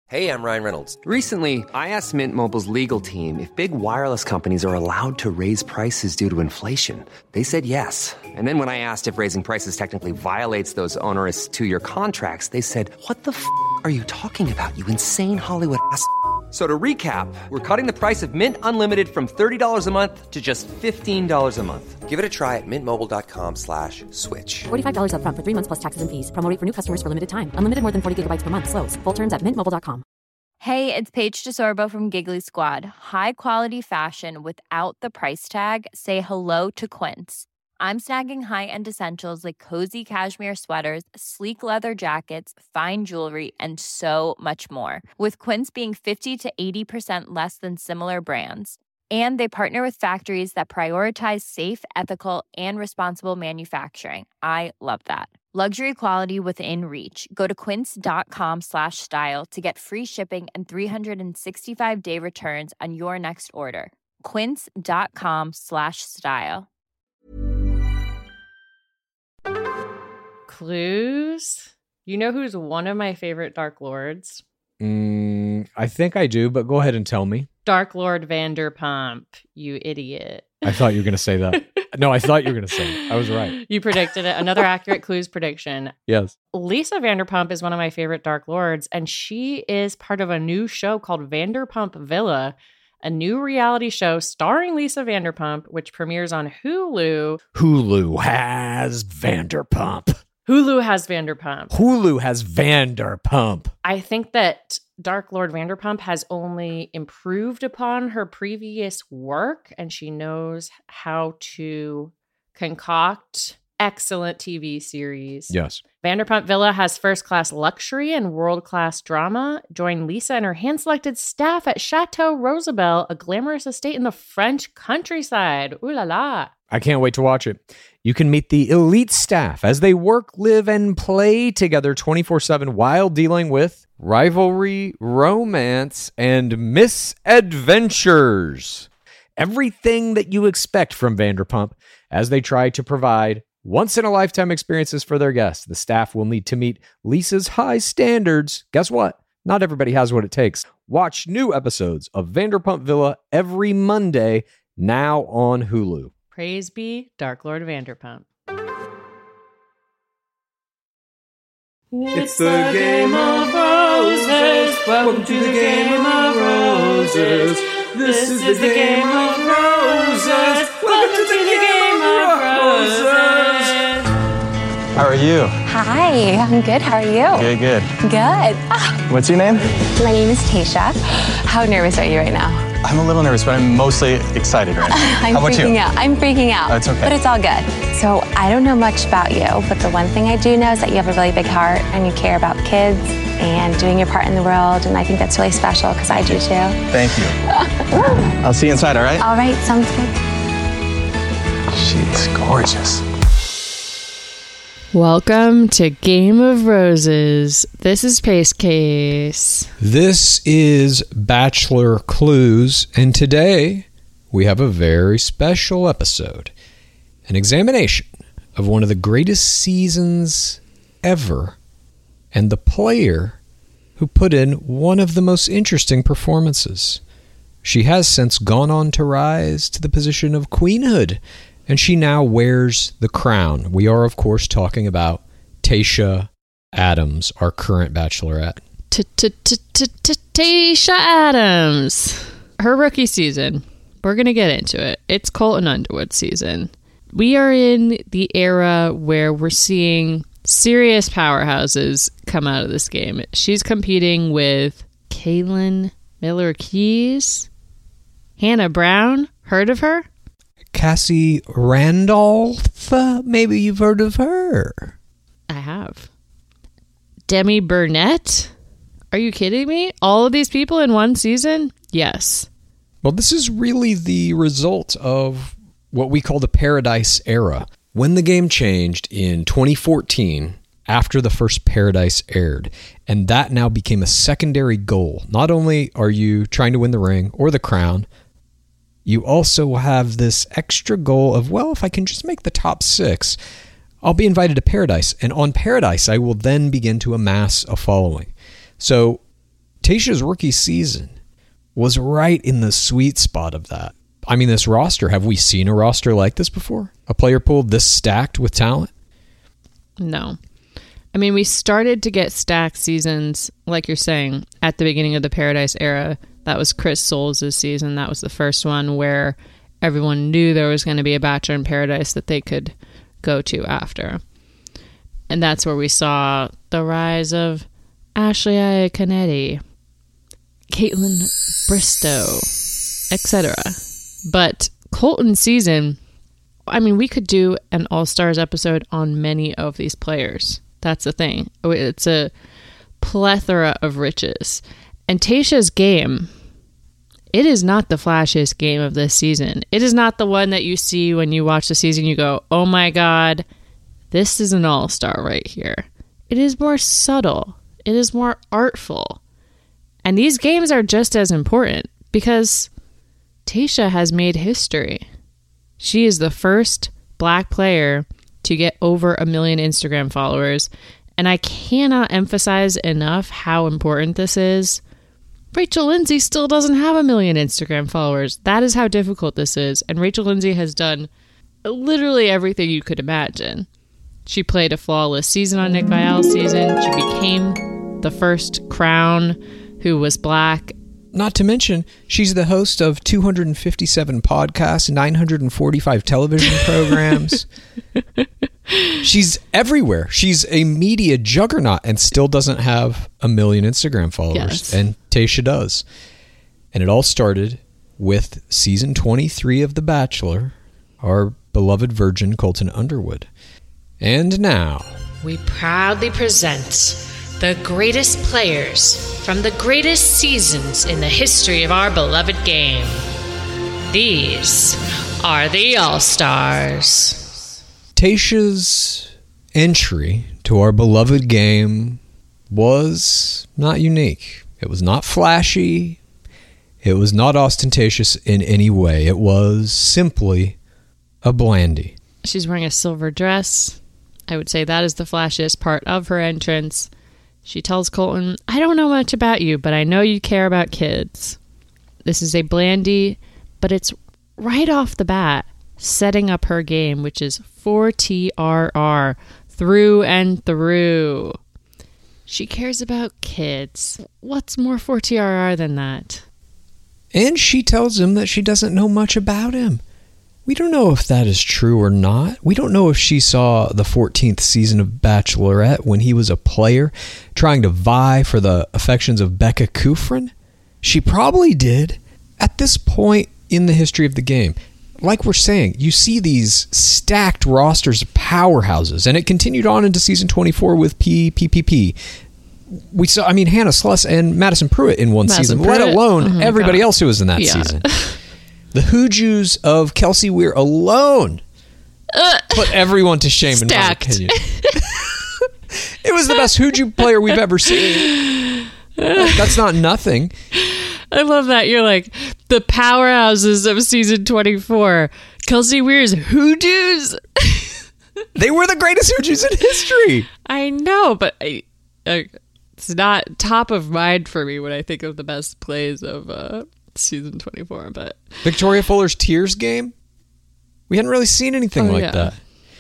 Hey, I'm Ryan Reynolds. Recently, I asked Mint Mobile's legal team if big wireless companies are allowed to raise prices due to inflation. They said yes. And then when I asked if raising prices technically violates those onerous two-year contracts, they said, "What the f*** are you talking about, you insane Hollywood ass?" So to recap, we're cutting the price of Mint Unlimited from $30 a month to just $15 a month. Give it a try at mintmobile.com/switch. $45 up front for 3 months plus taxes and fees. Promo rate for new customers for limited time. Unlimited more than 40 gigabytes per month. Slows full terms at mintmobile.com. Hey, it's Paige DeSorbo from Giggly Squad. High quality fashion without the price tag. Say hello to Quince. I'm snagging high-end essentials like cozy cashmere sweaters, sleek leather jackets, fine jewelry, and so much more. With Quince being 50 to 80% less than similar brands. And they partner with factories that prioritize safe, ethical, and responsible manufacturing. I love that. Luxury quality within reach. Go to quince.com/style to get free shipping and 365-day returns on your next order. Quince.com/style. Clues? You know who's one of my favorite Dark Lords? I think I do, but go ahead and tell me. Dark Lord Vanderpump, you idiot. I thought you were going to say that. No, I thought you were going to say it. I was right. You predicted it. Another accurate Clues prediction. Yes. Lisa Vanderpump is one of my favorite Dark Lords, and she is part of a new show called Vanderpump Villa, a new reality show starring Lisa Vanderpump, which premieres on Hulu. Hulu has Vanderpump. Hulu has Vanderpump. Hulu has Vanderpump. I think that Dark Lord Vanderpump has only improved upon her previous work, and she knows how to concoct excellent TV series. Yes. Vanderpump Villa has first-class luxury and world-class drama. Join Lisa and her hand-selected staff at Chateau Rosabelle, a glamorous estate in the French countryside. Ooh la la. I can't wait to watch it. You can meet the elite staff as they work, live, and play together 24/7 while dealing with rivalry, romance, and misadventures. Everything that you expect from Vanderpump as they try to provide once-in-a-lifetime experiences for their guests. The staff will need to meet Lisa's high standards. Guess what? Not everybody has what it takes. Watch new episodes of Vanderpump Villa every Monday, now on Hulu. Praise be Dark Lord Vanderpump. It's the Game of Roses. Welcome to the Game of Roses. This is the Game of Roses. Welcome to the Game of Roses. How are you? Hi, I'm good. How are you? Good, good. Good. What's your name? My name is Tasha. How nervous are you right now? I'm a little nervous, but I'm mostly excited right now. How about you? I'm freaking out. That's okay. But it's all good. So I don't know much about you, but the one thing I do know is that you have a really big heart and you care about kids and doing your part in the world. And I think that's really special because I do too. Thank you. I'll see you inside, all right? All right, sounds good. She's gorgeous. Welcome to Game of Roses. This is Pace Case. This is Bachelor Clues, and today we have a very special episode. An examination of one of the greatest seasons ever, and the player who put in one of the most interesting performances. She has since gone on to rise to the position of queenhood, and she now wears the crown. We are, of course, talking about Tayshia Adams, our current bachelorette. Tayshia Adams. Her rookie season. We're going to get into it. It's Colton Underwood season. We are in the era where we're seeing serious powerhouses come out of this game. She's competing with Kaylin Miller-Keys, Hannah Brown. Heard of her? Cassie Randolph? Maybe you've heard of her. I have. Demi Burnett? Are you kidding me? All of these people in one season? Yes. Well, this is really the result of what we call the Paradise era. When the game changed in 2014, after the first Paradise aired, and that now became a secondary goal. Not only are you trying to win the ring or the crown, you also have this extra goal of, well, if I can just make the top 6, I'll be invited to Paradise. And on Paradise, I will then begin to amass a following. So Tayshia's rookie season was right in the sweet spot of that. I mean, this roster, have we seen a roster like this before? A player pool this stacked with talent? No. I mean, we started to get stacked seasons, like you're saying, at the beginning of the Paradise era. That was Chris Soules' season. That was the first one where everyone knew there was going to be a Bachelor in Paradise that they could go to after. And that's where we saw the rise of Ashley Iaconetti, Caitlin Bristow, etc. But Colton's season, I mean, we could do an All-Stars episode on many of these players. That's the thing. It's a plethora of riches. And Tayshia's game, it is not the flashiest game of this season. It is not the one that you see when you watch the season, you go, oh my God, this is an all-star right here. It is more subtle. It is more artful. And these games are just as important because Tayshia has made history. She is the first Black player to get over 1 million Instagram followers. And I cannot emphasize enough how important this is. Rachel Lindsay still doesn't have 1 million Instagram followers. That is how difficult this is. And Rachel Lindsay has done literally everything you could imagine. She played a flawless season on Nick Viall's season. She became the first Crown who was Black. Not to mention, she's the host of 257 podcasts, 945 television programs. She's everywhere. She's a media juggernaut and still doesn't have 1 million Instagram followers. Yes. And Tayshia does. And it all started with season 23 of The Bachelor, our beloved virgin Colton Underwood. And now, we proudly present the greatest players from the greatest seasons in the history of our beloved game. These are the All-Stars. Tayshia's entry to our beloved game was not unique. It was not flashy. It was not ostentatious in any way. It was simply a blandy. She's wearing a silver dress. I would say that is the flashiest part of her entrance. She tells Colton, I don't know much about you, but I know you care about kids. This is a blandy, but it's right off the bat setting up her game, which is 4TRR, through and through. She cares about kids. What's more 4TRR than that? And she tells him that she doesn't know much about him. We don't know if that is true or not. We don't know if she saw the 14th season of Bachelorette when he was a player trying to vie for the affections of Becca Kufrin. She probably did. At this point in the history of the game, like we're saying, you see these stacked rosters of powerhouses, and it continued on into season 24 with PPP. We saw, Hannah Sluss and Madison Pruitt in one season, let alone everybody else who was in that season. The Hoojus of Kelsey Weir alone put everyone to shame, in my opinion. It was the best Hooju player we've ever seen. That's not nothing. I love that. You're like, the powerhouses of season 24. Kelsey Weir's Hoojus. They were the greatest Hoojus in history. I know, but it's not top of mind for me when I think of the best plays of season 24. But Victoria Fuller's Tears game? We hadn't really seen anything like that.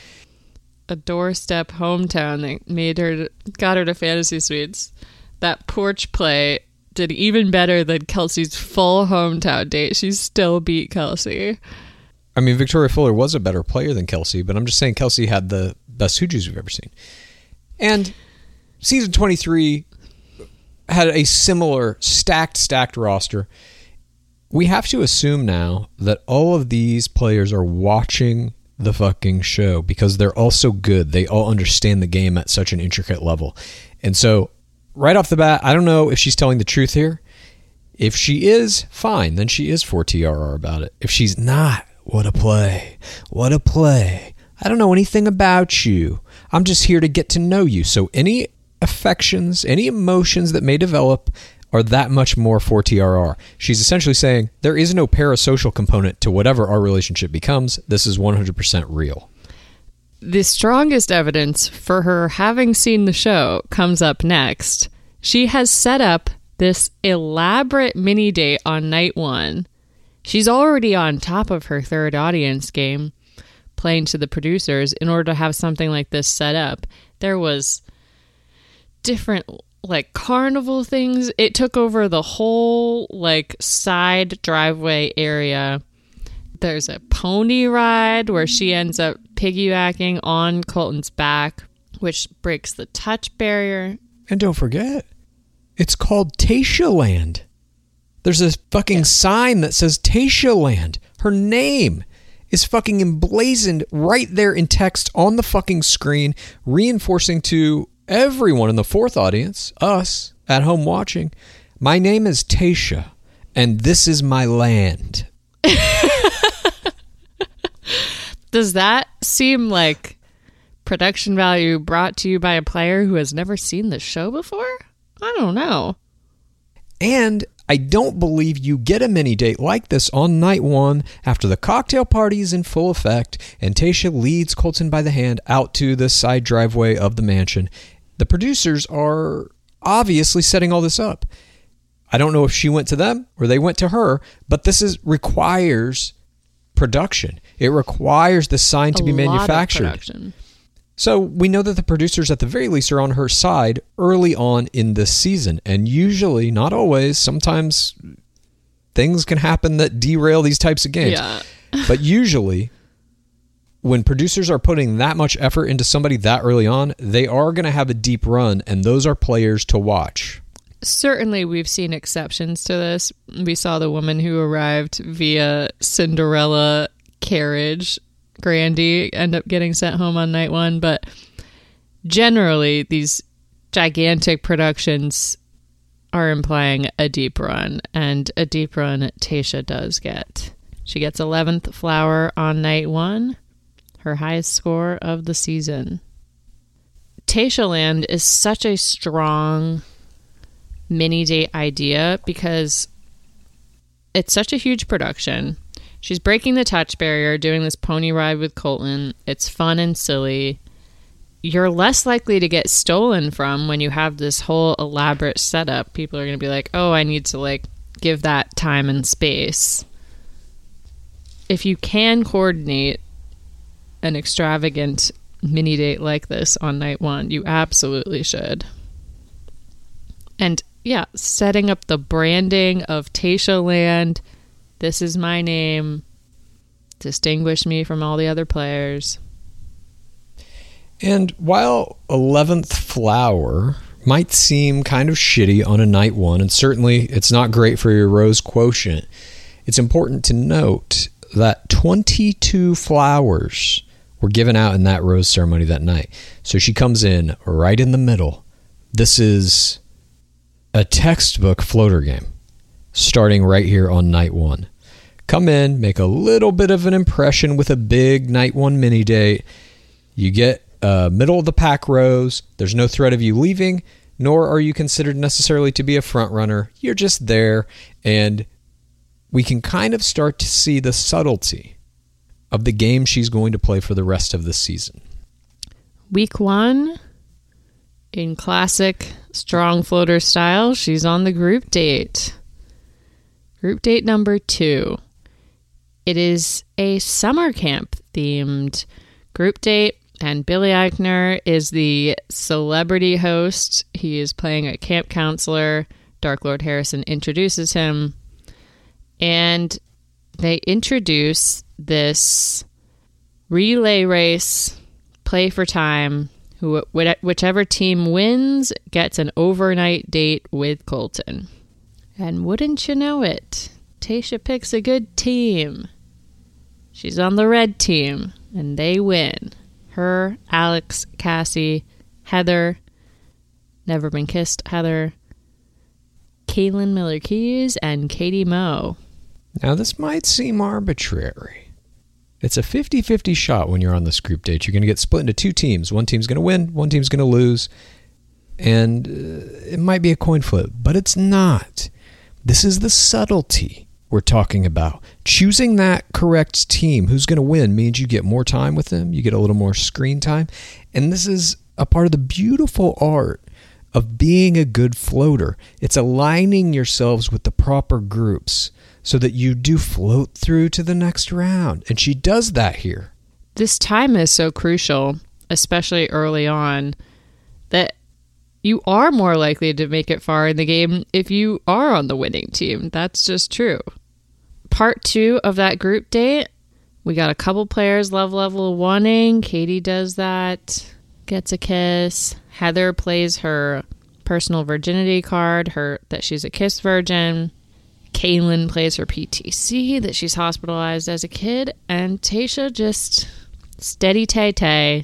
A doorstep hometown that got her to Fantasy Suites. That porch play did even better than Kelsey's full hometown date. She still beat Kelsey. Victoria Fuller was a better player than Kelsey, but I'm just saying Kelsey had the best Hoojus we've ever seen. And season 23 had a similar stacked roster. We have to assume now that all of these players are watching the fucking show because they're all so good. They all understand the game at such an intricate level. And so right off the bat, I don't know if she's telling the truth here. If she is, fine. Then she is 4TRR about it. If she's not, what a play. What a play. I don't know anything about you. I'm just here to get to know you. So any affections, any emotions that may develop are that much more 4TRR. She's essentially saying there is no parasocial component to whatever our relationship becomes. This is 100% real. The strongest evidence for her having seen the show comes up next. She has set up this elaborate mini date on night one. She's already on top of her third audience game, playing to the producers in order to have something like this set up. There was different like carnival things. It took over the whole like side driveway area. There's a pony ride where she ends up piggybacking on Colton's back, which breaks the touch barrier. And don't forget, it's called Tayshia Land. There's a fucking sign that says Tayshia Land. Her name is fucking emblazoned right there in text on the fucking screen, reinforcing to everyone in the fourth audience, us at home watching, my name is Tayshia, and this is my land. Does that seem like production value brought to you by a player who has never seen the show before? I don't know. And I don't believe you get a mini date like this on night one after the cocktail party is in full effect and Tayshia leads Colton by the hand out to the side driveway of the mansion. The producers are obviously setting all this up. I don't know if she went to them or they went to her, but this requires production. It requires the sign to be manufactured. So we know that the producers at the very least are on her side early on in this season. And usually, not always, sometimes things can happen that derail these types of games. Yeah. But usually, when producers are putting that much effort into somebody that early on, they are going to have a deep run, and those are players to watch. Certainly, we've seen exceptions to this. We saw the woman who arrived via Cinderella carriage, Grandy, end up getting sent home on night one. But generally, these gigantic productions are implying a deep run, and a deep run Tayshia does get. She gets 11th flower on night one, her highest score of the season. Tayshia Land is such a strong mini date idea because it's such a huge production. She's breaking the touch barrier, doing this pony ride with Colton. It's fun and silly. You're less likely to get stolen from when you have this whole elaborate setup. People are going to be like, oh, I need to like give that time and space. If you can coordinate an extravagant mini date like this on night one, you absolutely should. And yeah, setting up the branding of Tayshia Land, this is my name, distinguish me from all the other players. And while 11th flower might seem kind of shitty on a night one, and certainly it's not great for your rose quotient, it's important to note that 22 flowers were given out in that rose ceremony that night. So she comes in right in the middle. This is a textbook floater game starting right here on night one. Come in, make a little bit of an impression with a big night one mini date. You get middle of the pack rose. There's no threat of you leaving, nor are you considered necessarily to be a front runner. You're just there, and we can kind of start to see the subtlety of the game she's going to play for the rest of the season. Week one, in classic strong floater style, she's on the group date. Group date number 2. It is a summer camp themed group date, and Billy Eichner is the celebrity host. He is playing a camp counselor. Dark Lord Harrison introduces him, and they introduce this relay race, play for time. Whichever team wins gets an overnight date with Colton. And wouldn't you know it, Tayshia picks a good team. She's on the red team, and they win. Her, Alex, Cassie, Heather, Never Been Kissed Heather, Kaylin Miller-Keys, and Katie Moe. Now, this might seem arbitrary. It's a 50-50 shot when you're on this group date. You're going to get split into two teams. One team's going to win, one team's going to lose, and it might be a coin flip, but it's not. This is the subtlety we're talking about. Choosing that correct team who's going to win means you get more time with them, you get a little more screen time, and this is a part of the beautiful art of being a good floater. It's aligning yourselves with the proper groups so that you do float through to the next round. And she does that here. This time is so crucial, especially early on, that you are more likely to make it far in the game if you are on the winning team. That's just true. Part 2 of that group date, we got a couple players level 1-ing. Katie does that, gets a kiss. Heather plays her personal virginity card, that she's a kiss virgin. Kaylin plays her PTC, that she's hospitalized as a kid. And Tayshia just steady tay-tay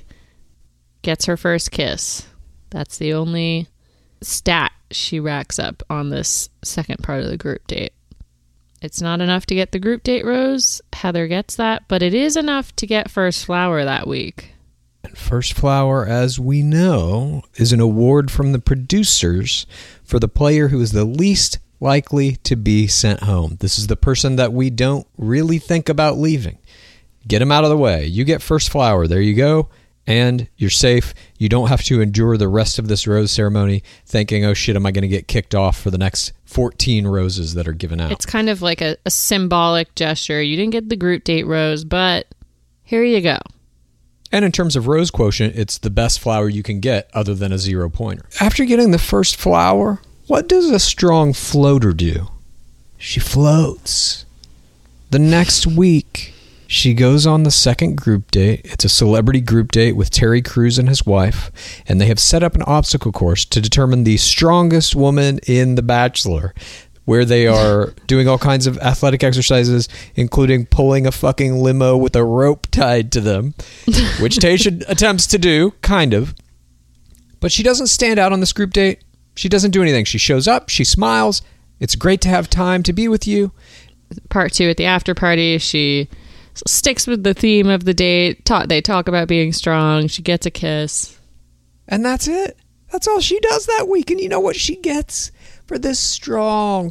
gets her first kiss. That's the only stat she racks up on this second part of the group date. It's not enough to get the group date rose. Heather gets that, but it is enough to get first flower that week. And first flower, as we know, is an award from the producers for the player who is the least likely to be sent home. This is the person that we don't really think about leaving. Get them out of the way. You get first flower. There you go. And you're safe. You don't have to endure the rest of this rose ceremony thinking, oh shit, am I going to get kicked off for the next 14 roses that are given out? It's kind of like a symbolic gesture. You didn't get the group date rose, but here you go. And in terms of rose quotient, it's the best flower you can get other than a 0-pointer. After getting the first flower, what does a strong floater do? She floats. The next week, she goes on the second group date. It's a celebrity group date with Terry Crews and his wife, and they have set up an obstacle course to determine the strongest woman in The Bachelor, where they are doing all kinds of athletic exercises, including pulling a fucking limo with a rope tied to them, which Tayshia attempts to do, kind of. But she doesn't stand out on this group date. She doesn't do anything. She shows up, she smiles. It's great to have time to be with you. Part 2 at the after party, she sticks with the theme of the date. They talk about being strong. She gets a kiss. And that's it. That's all she does that week. And you know what she gets for this strong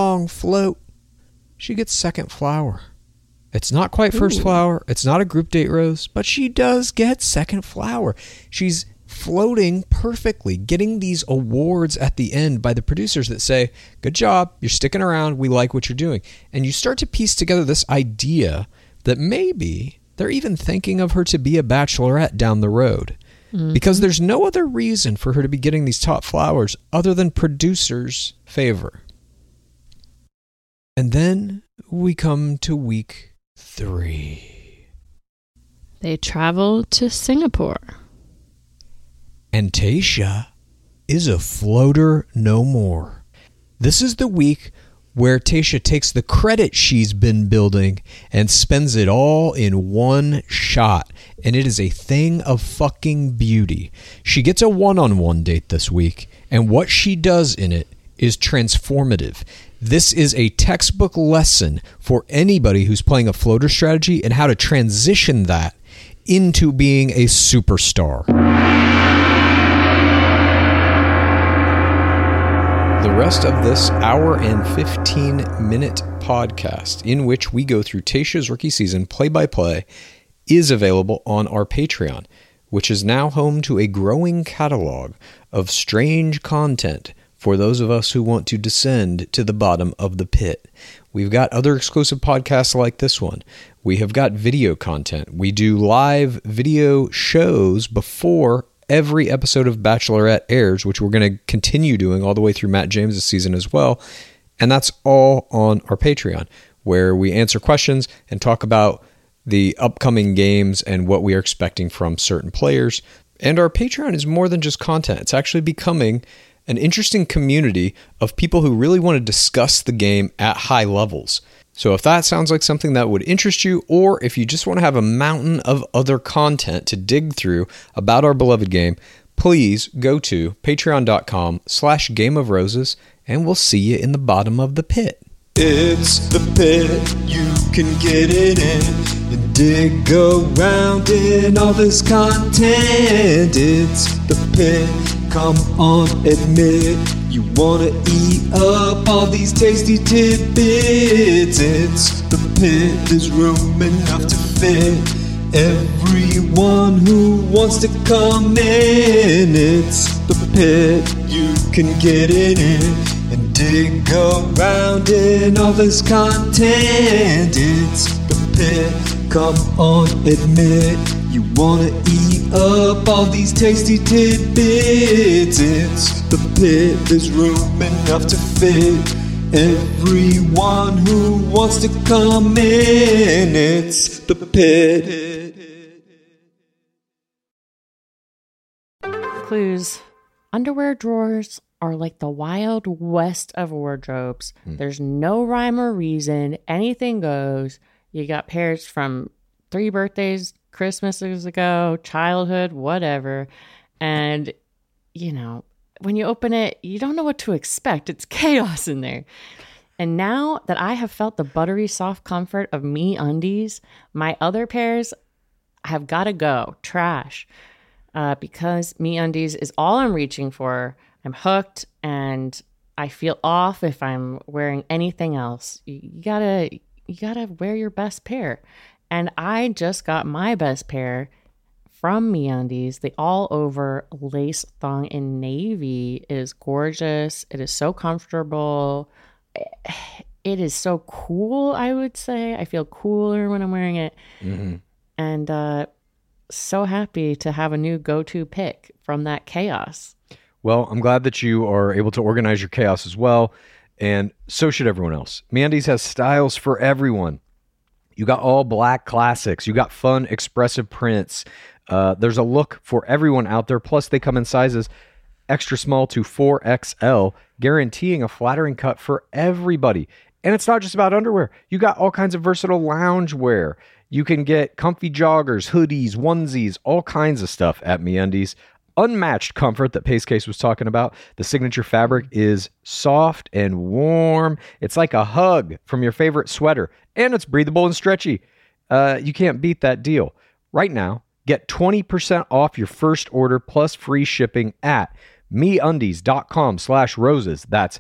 float? She gets second flower. It's not quite first flower. It's not a group date rose, but she does get second flower. She's floating perfectly, getting these awards at the end by the producers that say, good job, you're sticking around, we like what you're doing. And you start to piece together this idea that maybe they're even thinking of her to be a bachelorette down the road. Mm-hmm. Because there's no other reason for her to be getting these top flowers other than producers' favor. And then we come to week 3. They travel to Singapore. And Tayshia is a floater no more. This is the week where Tayshia takes the credit she's been building and spends it all in one shot. And it is a thing of fucking beauty. She gets a one-on-one date this week, and what she does in it is transformative. This is a textbook lesson for anybody who's playing a floater strategy and how to transition that into being a superstar. The rest of this hour and 15-minute podcast, in which we go through Tayshia's rookie season play-by-play, is available on our Patreon, which is now home to a growing catalog of strange content for those of us who want to descend to the bottom of the pit. We've got other exclusive podcasts like this one. We have got video content. We do live video shows before every episode of Bachelorette airs, which we're going to continue doing all the way through Matt James' season as well. And that's all on our Patreon, where we answer questions and talk about the upcoming games and what we are expecting from certain players. And our Patreon is more than just content. It's actually becoming an interesting community of people who really want to discuss the game at high levels. So if that sounds like something that would interest you, or if you just want to have a mountain of other content to dig through about our beloved game, please go to patreon.com/gameofroses, and we'll see you in the bottom of the pit. It's the pit, you can get it in and dig around in all this content. It's the pit, come on, admit you wanna eat up all these tasty tidbits. It's the pit, there's room enough to fit everyone who wants to come in. It's the pit, you can get it in and dig around in all this content. It's the pit, come on, admit you wanna eat up all these tasty tidbits. It's the pit, there's room enough to fit everyone who wants to come in. It's the pit. Clues. Underwear drawers are like the wild west of wardrobes. There's no rhyme or reason. Anything goes. You got pairs from 3 birthdays, Christmases ago, childhood, whatever. And, you know, when you open it, you don't know what to expect. It's chaos in there. And now that I have felt the buttery soft comfort of MeUndies, my other pairs have got to go. Trash. Because MeUndies is all I'm reaching for. I'm hooked and I feel off if I'm wearing anything else. You gotta wear your best pair. And I just got my best pair from MeUndies. The all-over lace thong in navy is gorgeous. It is so comfortable. It is so cool, I would say. I feel cooler when I'm wearing it. Mm-hmm. And so happy to have a new go-to pick from that chaos. Well, I'm glad that you are able to organize your chaos as well, and so should everyone else. MeUndies has styles for everyone. You got all black classics. You got fun, expressive prints. There's a look for everyone out there. Plus, they come in sizes extra small to 4XL, guaranteeing a flattering cut for everybody. And it's not just about underwear. You got all kinds of versatile lounge wear. You can get comfy joggers, hoodies, onesies, all kinds of stuff at MeUndies. Unmatched comfort that Pace Case was talking about. The signature fabric is soft and warm. It's like a hug from your favorite sweater. And it's breathable and stretchy. You can't beat that deal. Right now, get 20% off your first order plus free shipping at MeUndies.com/roses. That's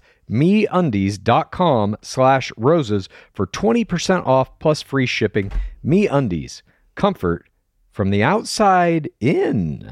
MeUndies.com/roses for 20% off plus free shipping. MeUndies. Comfort from the outside in.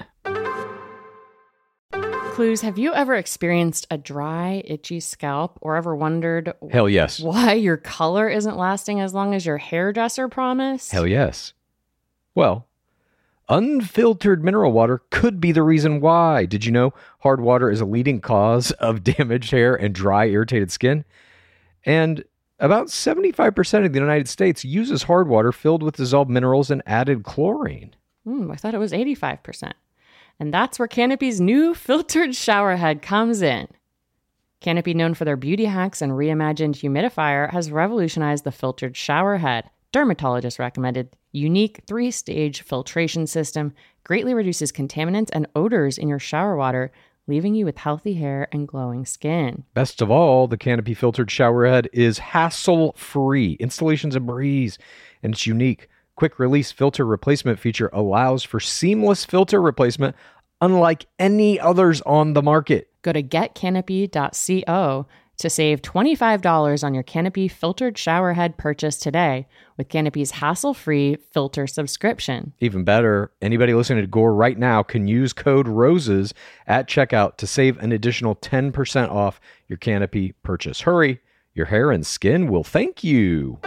Clues, have you ever experienced a dry, itchy scalp or ever wondered Hell yes. why your color isn't lasting as long as your hairdresser promised? Hell yes. Well, unfiltered mineral water could be the reason why. Did you know hard water is a leading cause of damaged hair and dry, irritated skin? And about 75% of the United States uses hard water filled with dissolved minerals and added chlorine. I thought it was 85%. And that's where Canopy's new filtered shower head comes in. Canopy, known for their beauty hacks and reimagined humidifier, has revolutionized the filtered shower head. Dermatologist recommended unique 3-stage filtration system greatly reduces contaminants and odors in your shower water, leaving you with healthy hair and glowing skin. Best of all, the Canopy filtered shower head is hassle-free. Installation's a breeze, and it's unique. Quick release filter replacement feature allows for seamless filter replacement unlike any others on the market. Go to getcanopy.co to save $25 on your Canopy filtered shower head purchase today with Canopy's hassle-free filter subscription. Even better, anybody listening to Gore right now can use code ROSES at checkout to save an additional 10% off your Canopy purchase. Hurry, your hair and skin will thank you.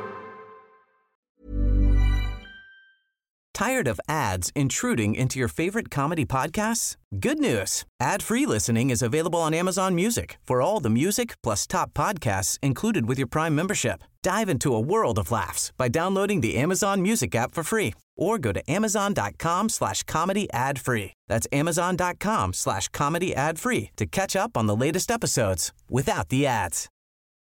Tired of ads intruding into your favorite comedy podcasts? Good news. Ad-free listening is available on Amazon Music for all the music plus top podcasts included with your Prime membership. Dive into a world of laughs by downloading the Amazon Music app for free or go to amazon.com/comedy ad-free. That's amazon.com/comedy ad-free to catch up on the latest episodes without the ads.